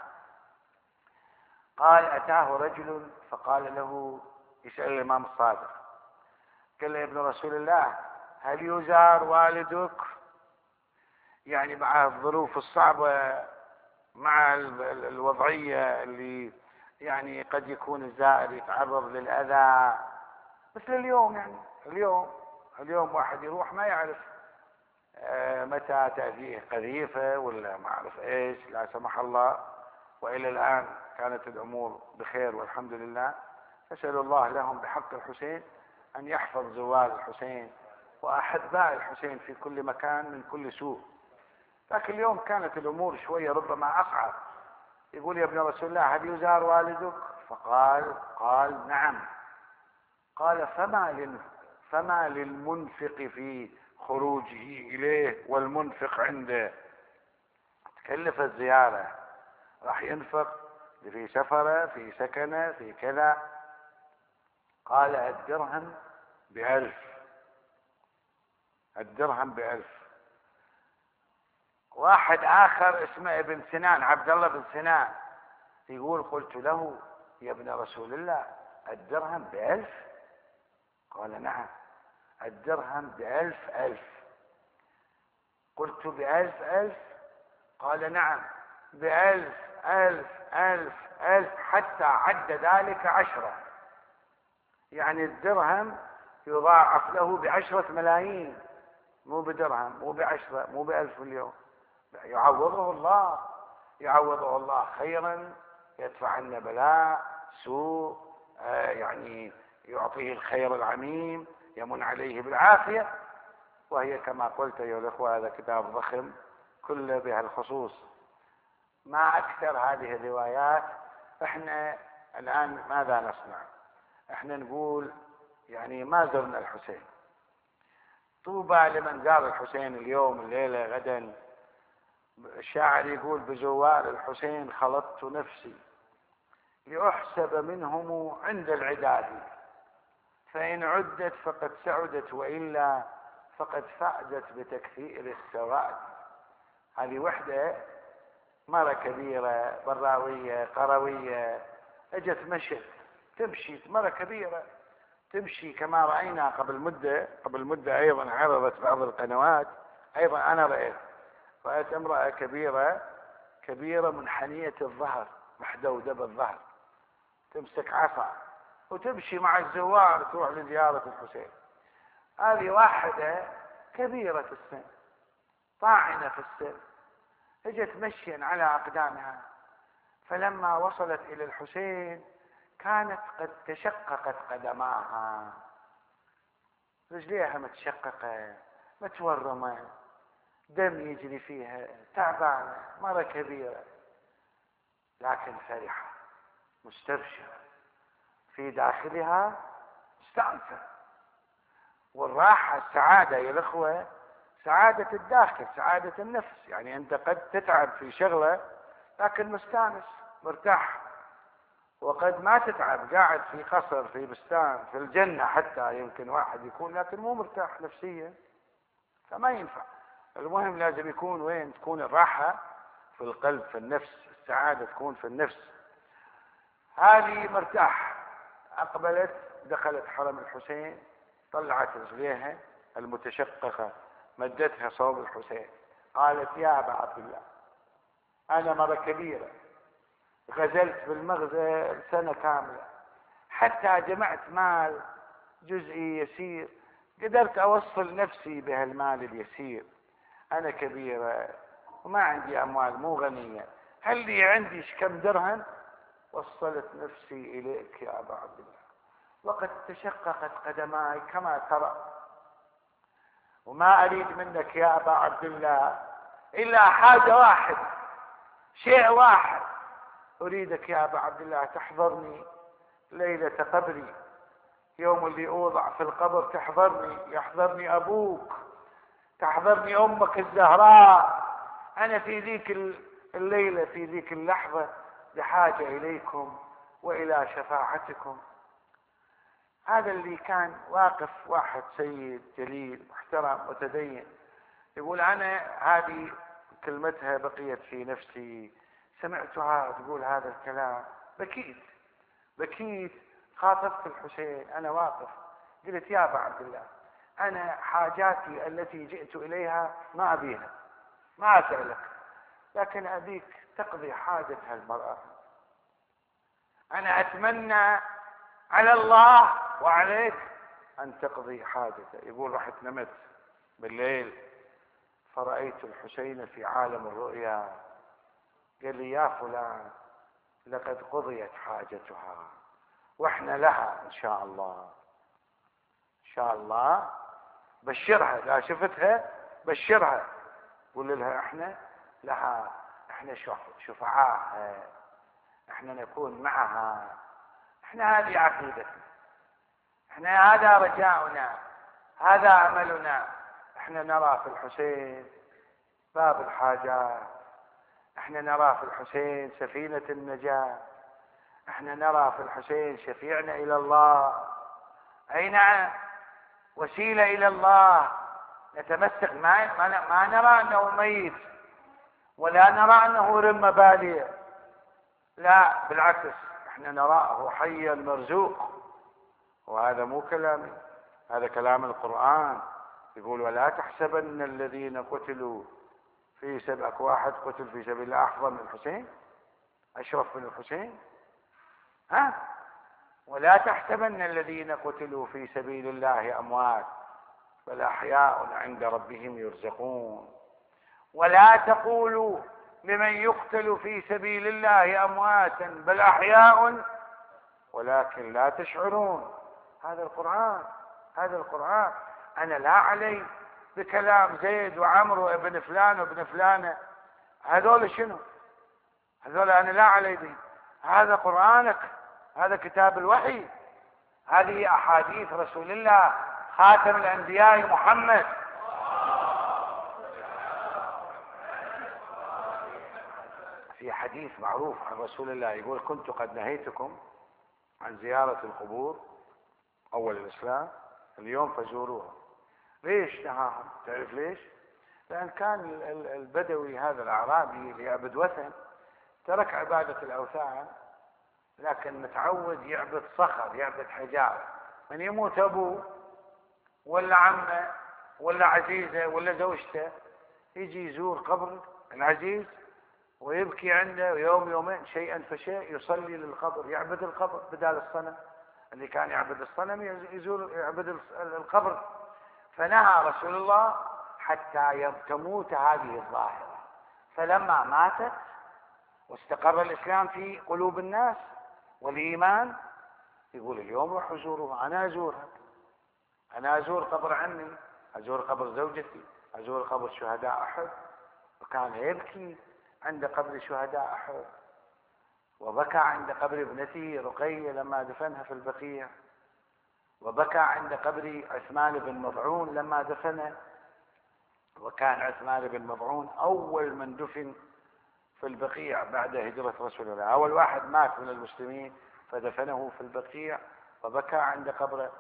قال: أتاه رجل فقال له، يسأل الإمام الصادق، قال له: يا ابن رسول الله، هل يزار والدك؟ يعني مع الظروف الصعبة، مع الوضعية اللي يعني قد يكون الزائر يتعرض للأذى، مثل اليوم. يعني اليوم اليوم واحد يروح ما يعرف متى تأتيه قذيفة ولا ما أعرف إيش، لا سمح الله. وإلى الآن كانت الأمور بخير والحمد لله. أسأل الله لهم بحق الحسين أن يحفظ زوار الحسين وأحباء الحسين في كل مكان من كل سوء. لكن اليوم كانت الأمور شوية ربما أصعب. يقول يا ابن رسول الله هل يزار والدك؟ فقال قال نعم. قال فما لل فما للمنفق في خروجه إليه والمنفق عنده؟ تكلف الزيارة، راح ينفق في سفره في سكنه في كذا. قال الدرهم بألف، الدرهم بألف. واحد آخر اسمه ابن سنان، عبد الله بن سنان، يقول قلت له يا ابن رسول الله الدرهم بألف؟ قال نعم الدرهم بألف ألف. قلت بألف ألف؟ قال نعم بألف ألف ألف ألف، حتى عد ذلك عشرة. يعني الدرهم يضاعف له بعشرة ملايين، مو بدرهم، مو بعشرة، مو بألف اليوم. يعوضه الله، يعوضه الله خيرا، يدفع عنا بلاء سوء، آه يعني يعطيه الخير العميم، يمن عليه بالعافية. وهي كما قلت أيها الأخوة هذا كتاب ضخم كله بهالخصوص. ما أكثر هذه الروايات. احنا الآن ماذا نصنع؟ احنا نقول يعني ما زرنا الحسين. طوبى لمن زار الحسين اليوم الليلة غدا. الشاعر يقول بزوار الحسين خلطت نفسي لأحسب منهم عند العداد، فإن عدت فقد سعدت وإلا فقد فعدت بتكثير السواد. هذه وحدة مرة كبيرة براوية قروية اجت مشت تمشي، مرة كبيرة تمشي كما رأينا قبل مدة قبل مدة أيضا عرضت بعض القنوات. أيضا أنا رأيت رأيت امرأة كبيرة كبيرة منحنية الظهر محدودة بالظهر، تمسك عصا وتمشي مع الزوار تروح لزيارة الحسين. هذه واحدة كبيرة السن طاعنة في السن، اجت مشيا على أقدامها، فلما وصلت إلى الحسين كانت قد تشققت قدماها، رجليها متشققة متورمة، دم يجري فيها، تعبانة، مرة كبيرة، لكن فرحة مستبشرة في داخلها مستأنسة. والراحة السعادة يا الأخوة سعادة الداخل، سعادة النفس. يعني أنت قد تتعب في شغلة لكن مستانس مرتاح، وقد ما تتعب قاعد في قصر في بستان في الجنة حتى يمكن واحد يكون لكن مو مرتاح نفسيا، فما ينفع. المهم لازم يكون وين؟ تكون الراحة في القلب في النفس، السعادة تكون في النفس. هذه مرتاح، أقبلت دخلت حرم الحسين، طلعت رجليها المتشققة مدتها صوب الحسين، قالت يا أبا عبد الله أنا مرة كبيرة غزلت بالمغزى سنة كاملة حتى جمعت مال جزئي يسير، قدرت أوصل نفسي بهالمال اليسير. أنا كبيرة وما عندي أموال، مو غنية، هل لي عندي كم درهم؟ وصلت نفسي إليك يا أبا عبد الله، وقد تشققت قدماي كما ترى، وما أريد منك يا أبا عبد الله إلا حاجة واحدة، شيء واحد أريدك يا أبا عبد الله، تحضرني ليلة قبري، يوم اللي أوضع في القبر تحضرني، يحضرني أبوك، تحضرني أمك الزهراء. أنا في ذيك الليلة في ذيك اللحظة بحاجة إليكم وإلى شفاعتكم. هذا اللي كان واقف واحد سيد جليل محترم متدين، يقول أنا هذه كلمتها بقيت في نفسي، سمعتها تقول هذا الكلام بكيت بكيت خاطبت الحسين أنا واقف، قلت يا أبا عبد الله أنا حاجاتي التي جئت إليها ما أبيها، ما أسألك، لكن أبيك تقضي حاجة هالمرأة. أنا أتمنى على الله وعليك أن تقضي حاجته. يقول رحت نمت بالليل فرأيت الحسين في عالم الرؤيا، قال لي يا فلان لقد قضيت حاجتها واحنا لها ان شاء الله، ان شاء الله بشرها، لا شفتها بشرها، قول لها احنا لها، احنا شفعاء، احنا نكون معها، احنا هذه عقيدتنا، احنا هذا رجاؤنا، هذا املنا، احنا نرى في الحسين باب الحاجات، احنا نرى في الحسين سفينة النجاة، احنا نرى في الحسين شفيعنا الى الله، اي نعم، وسيلة الى الله، نتمسك، ما, ما نرى انه ميت ولا نرى انه رم بالية، لا بالعكس، احنا نراه حيا مرزوق. وهذا مو كلامي، هذا كلام القرآن، يقول ولا تحسبن الذين قتلوا في سبيل، اكو واحد قتل في سبيل الله افضل من الحسين، اشرف من الحسين، ها؟ ولا تحسبن الذين قتلوا في سبيل الله اموات بل احياء عند ربهم يرزقون. ولا تقولوا لمن يقتل في سبيل الله امواتا بل احياء ولكن لا تشعرون. هذا القرآن، هذا القرآن. انا لا علي بكلام زيد وعمرو ابن فلان وابن فلانة، هذول شنو؟ هذول انا لا علي به، هذا قرآنك، هذا كتاب الوحي، هذه احاديث رسول الله خاتم الانبياء محمد. في حديث معروف عن رسول الله يقول كنت قد نهيتكم عن زيارة القبور اول الاسلام، اليوم فزوروها. ليش نهاهم؟ تعرف ليش؟ لان كان البدوي هذا الاعرابي اللي يعبد وثن ترك عبادة الاوثان، لكن متعود يعبد صخر، يعبد حجار. من يموت ابوه ولا عمه ولا عزيزه ولا زوجته يجي يزور قبر العزيز ويبكي عنده يوم يومين شيئا فشيء، يصلي للقبر، يعبد القبر بدال الصنم. اللي كان يعبد الصنم يزور يعبد القبر. فنهى رسول الله حتى تموت هذه الظاهرة. فلما ماتت واستقر الإسلام في قلوب الناس والإيمان، يقول اليوم روحوا زوروها. أنا أزورها، أنا أزور قبر عمي، أزور قبر زوجتي، أزور قبر شهداء أحد. وكان يبكي عند قبر شهداء أحد، وبكى عند قبر ابنته رقية لما دفنها في البقيع، وبكى عند قبر عثمان بن مضعون لما دفنه. وكان عثمان بن مضعون أول من دفن في البقيع بعد هجرة رسول الله، أول واحد مات من المسلمين فدفنه في البقيع وبكى عند قبره.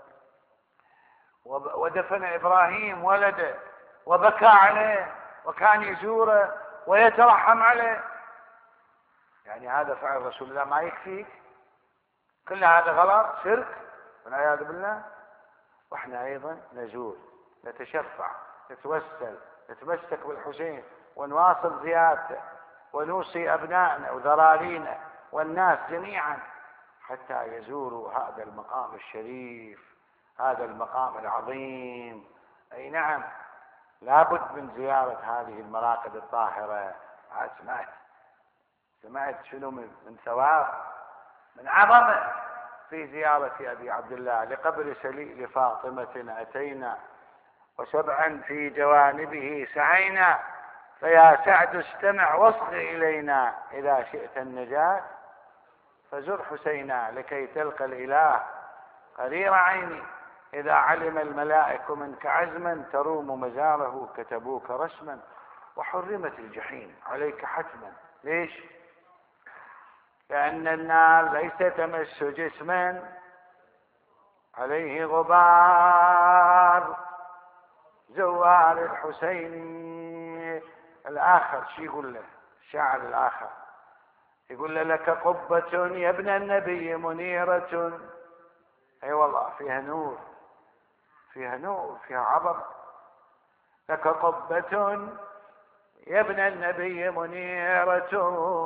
ودفن إبراهيم ولده وبكى عليه، وكان يزوره ويترحم عليه. يعني هذا فعل رسول الله ما يكفيك؟ كل هذا غلط، شرك والعياذ بالله. واحنا ايضا نزور، نتشفع، نتوسل، نتمسك بالحسين ونواصل زيارته، ونوصي ابنائنا وذرارينا والناس جميعا حتى يزوروا هذا المقام الشريف، هذا المقام العظيم. اي نعم، لابد من زيارة هذه المراقد الطاهرة. عاد سمعت سمعت شنو من, من ثواب، من عظمة في زيارة أبي عبد الله لقبر سليل فاطمة أتينا، وسبعا في جوانبه سعينا، فيا سعد استمع واصغ إلينا، إذا شئت النجاة فزر حسينا، لكي تلقى الإله قرير عيني، إذا علم الملائك منك عزما تروم مزاره كتبوك رسما، وحرمت الجحيم عليك حتما. ليش؟ لأن النار ليس تمس جسما عليه غبار. زوار الحسين الآخر شي يقول له الشاعر الآخر؟ يقول له لك قبة يا ابن النبي منيرة. اي والله فيها نور، فيها نور، فيها عظمة. لك قبة يا ابن النبي منيرة،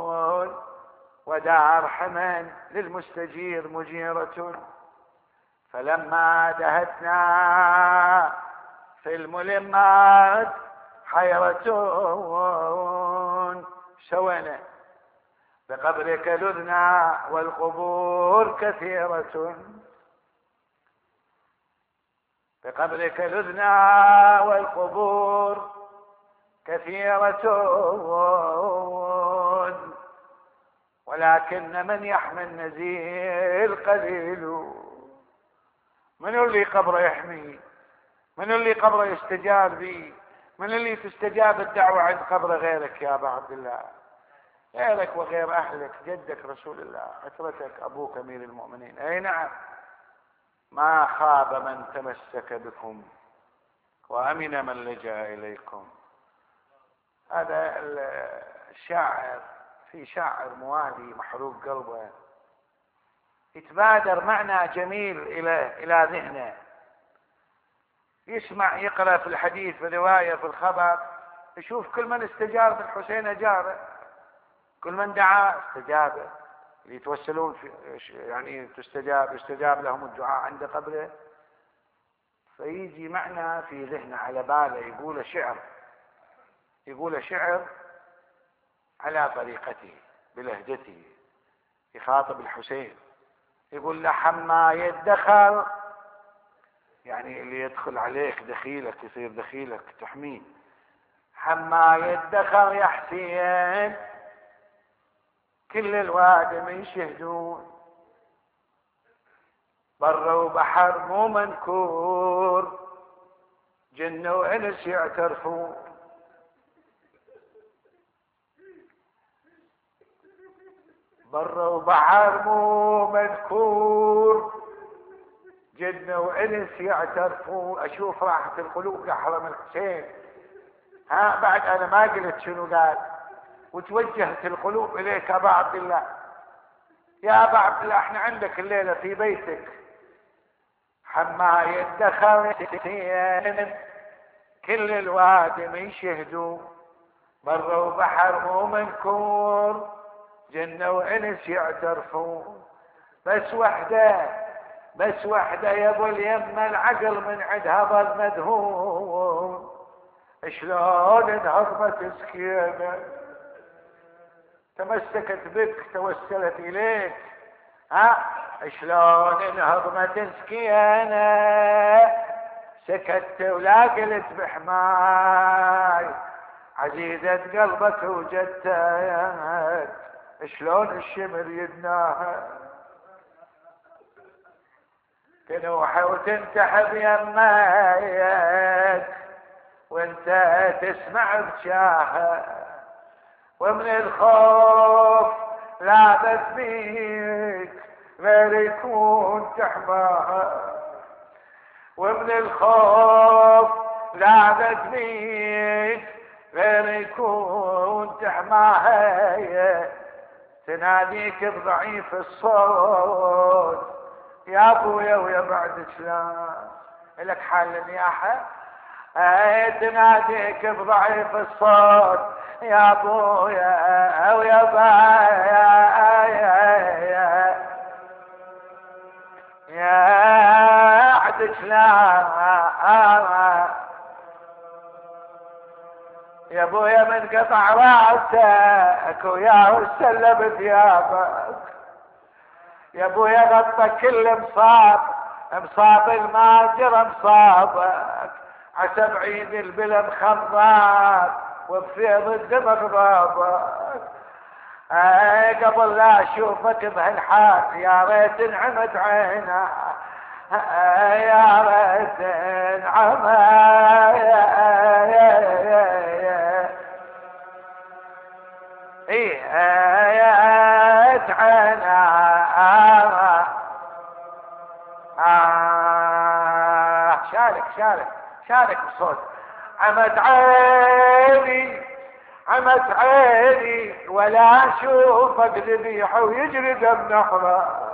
ودار حمى للمستجير مجيرة. فلما دهتنا في الملمات حيرة، سوينا بقبرك لذنا والقبور كثيرة. بقبرك لذنا والقبور كثيرة، ولكن من يحمي النزيل قليل. من اللي قبره يحمي؟ من اللي قبره يستجاب به؟ من اللي تستجاب الدعوة عند قبره غيرك يا أبا عبد الله؟ غيرك وغير أهلك، جدك رسول الله، عترتك، أبوك أمير المؤمنين. أي نعم، ما خاب من تمسك بكم وأمن من لجأ إليكم. هذا الشاعر، في شاعر موالي محروق قلبه يتبادر معنى جميل إلى إلى ذهنه، يسمع يقرأ في الحديث في الرواية في الخبر، يشوف كل من استجاب الحسين أجابه، كل من دعا استجابه، اللي يتوسلون في يعني تستجاب يستجاب لهم الدعاء عند قبره. فيجي معنى في ذهنه على باله، يقول شعر، يقول شعر على طريقته بلهجته، يخاطب الحسين، يقول له حما يدخل، يعني اللي يدخل عليك دخيلك يصير دخيلك تحميه، حما يدخل يا حسين كل الوادم يشهدون، بر وبحر مو منكور، جن وانس يعترفون. بر وبحر مو منكور، جن وانس يعترفون. اشوف راحة القلوب يا حرم الحسين. ها بعد انا ما قلت شنو قال، وتوجهت القلوب اليك ابا عبد الله. يا ابا عبد الله احنا عندك الليلة في بيتك، حما يدخل كل الوادم يشهدوا، بر وبحر مو منكور، جنة وانس يعترفون. بس وحده بس وحده يا ابو اليمه العقل من عندها ظل مدهون، شلون انهضمت سكينه تمسكت بك توسلت اليك، ها شلون انهضمت سكينه سكت ولا قلت بحماي، عزيزة قلبك وجدتك شلون الشمر يدناها، تنوح وتنتحب يمايك وانت تسمع بشاها، ومن الخوف لابس بيك غير يكون تحماها، ومن الخوف لابس بيك غير يكون تحماها، تناديك بضعيف الصوت يا ابويا ويا بعد شلون لك حال النياحة، تناديك بضعيف الصوت يا ابويا ويا بعد شلون يا ابويا من قطع راسك وياه سلب ثيابك، يا ابويا غطى كل مصاب، مصاب الماجر مصابك، عسى بعيد البلد خضاب وبفيض الدمغ ضابك، اي قبل لا اشوفك بهالحال يا ريت انعمت عينا، يا ريت انعمت ايه يا عينا، آه شارك شارك شارك الصوت. عمت عيني عمت عيني ولا اشوفك ذبيحه ويجري دم نحره،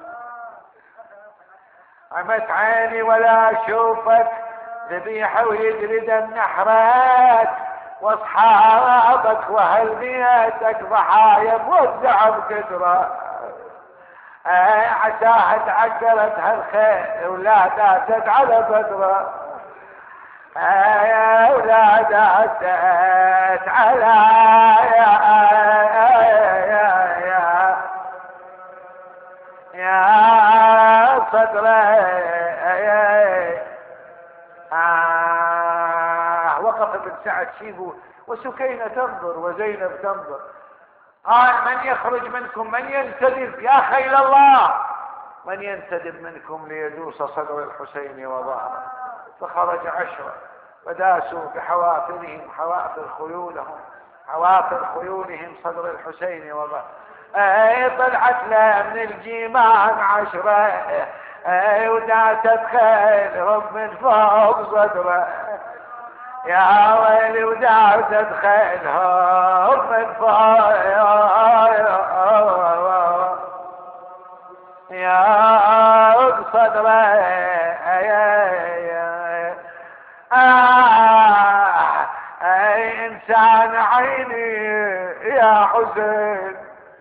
عمت عيني ولا اشوفك ذبيحه ويجري دم نحرك، واصحابك واهل بيتك ضحايا موزعه بقدره، آه عساها تعقلت هالخير ولا داست على بدره، آه يا ولا داست على يا يا يا يا صدره وقف ابن سعد شيبه وسكينة تنظر وزينب تنظر، قال من يخرج منكم، من ينتدب يا خيل الله، من ينتدب منكم ليدوس صدر الحسين وظهره. فخرج عشرة فداسوا بحوافرهم حوافر خيولهم حوافر خيولهم صدر الحسين وظهره. اي طلعت له من الجيمان عشرة، اي وداست خيلهم من فوق صدره، يا ويلي وداست خيلهم من فوق يا صدره. اي انسان عيني يا حسين،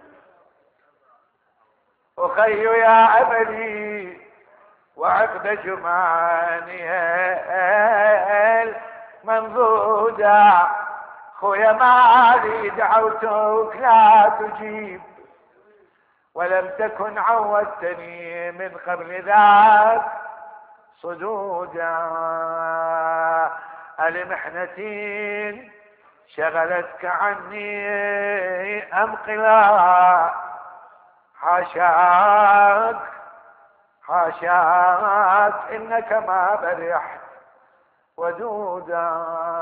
أخي يا أملي وعقد جماني المنضودة، خويا مالي دعوتك لا تجيب، ولم تكن عودتني من قبل ذاك صدودا. المحنتين شغلتك عني أم قلا، حاشاك حاشاك إنك ما برحت ودودا.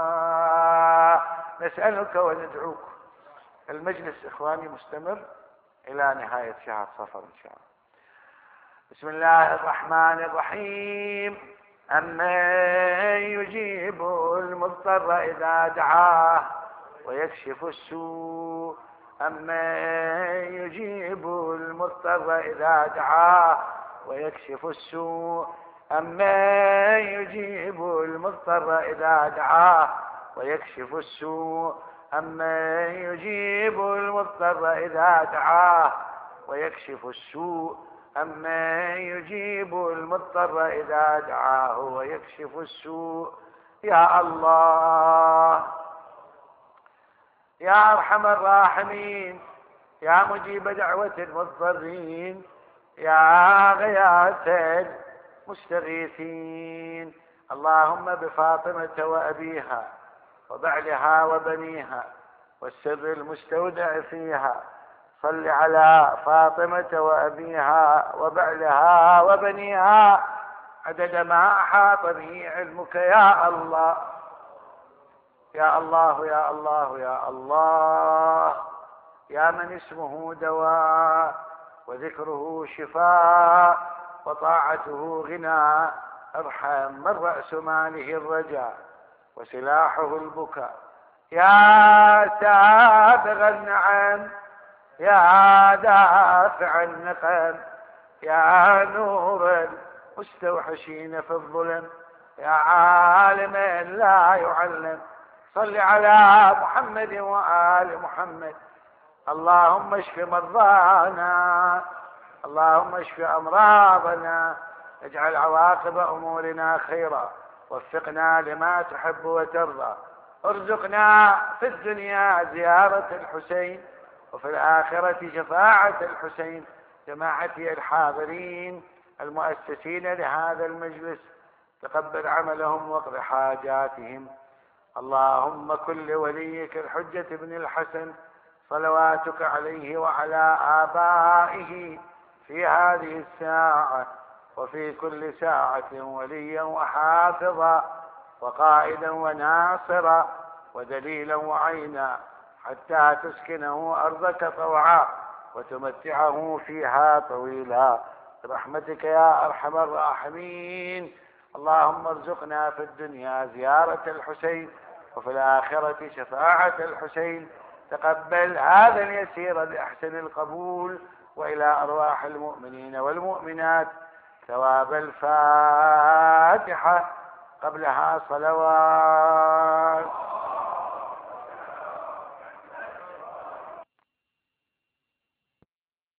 نسألك وندعوك. المجلس إخواني مستمر إلى نهاية شهر صفر إن شاء الله. بسم الله الرحمن الرحيم. أمن يجيب المضطر إذا دعاه ويكشف السوء، أمن يجيب المضطر إذا دعاه ويكشف السوء، أمن يجيب المضطر إذا دعاه ويكشف السوء، أمن يجيب المضطر إذا دعاه ويكشف السوء، أمن يجيب المضطر إذا دعاه ويكشف السوء. يا الله يا أرحم الراحمين، يا مجيب دعوة المضطرين، يا غياث المستغيثين، اللهم بفاطمة وأبيها وبعلها وبنيها والسر المستودع فيها، صل على فاطمة وأبيها وبعلها وبنيها عدد ما أحاط به علمك يا الله. يا الله يا الله يا الله، يا من اسمه دواء وذكره شفاء وطاعته غنى، ارحم من رأس ماله الرجاء وسلاحه البكاء. يا سابغ النعم، يا دافع النقم، يا نور المستوحشين في الظلم، يا عالم لا يعلم، صل على محمد وآل محمد. اللهم اشف مرضانا، اللهم اشف أمراضنا، اجعل عواقب أمورنا خيرا، وفقنا لما تحب وترضى، ارزقنا في الدنيا زيارة الحسين وفي الآخرة شفاعة الحسين. جماعتي الحاضرين المؤسسين لهذا المجلس، تقبل عملهم واقض حاجاتهم. اللهم كن لوليك الحجة بن الحسن صلواتك عليه وعلى آبائه في هذه الساعة وفي كل ساعة وليا وحافظا وقائدا وناصرا ودليلا وعينا، حتى تسكنه أرضك طوعا وتمتعه فيها طويلا برحمتك يا أرحم الراحمين. اللهم ارزقنا في الدنيا زيارة الحسين وفي الآخرة شفاعة الحسين. تقبل هذا اليسير بأحسن القبول، وإلى أرواح المؤمنين والمؤمنات ثواب الفاتحة قبلها صلوات.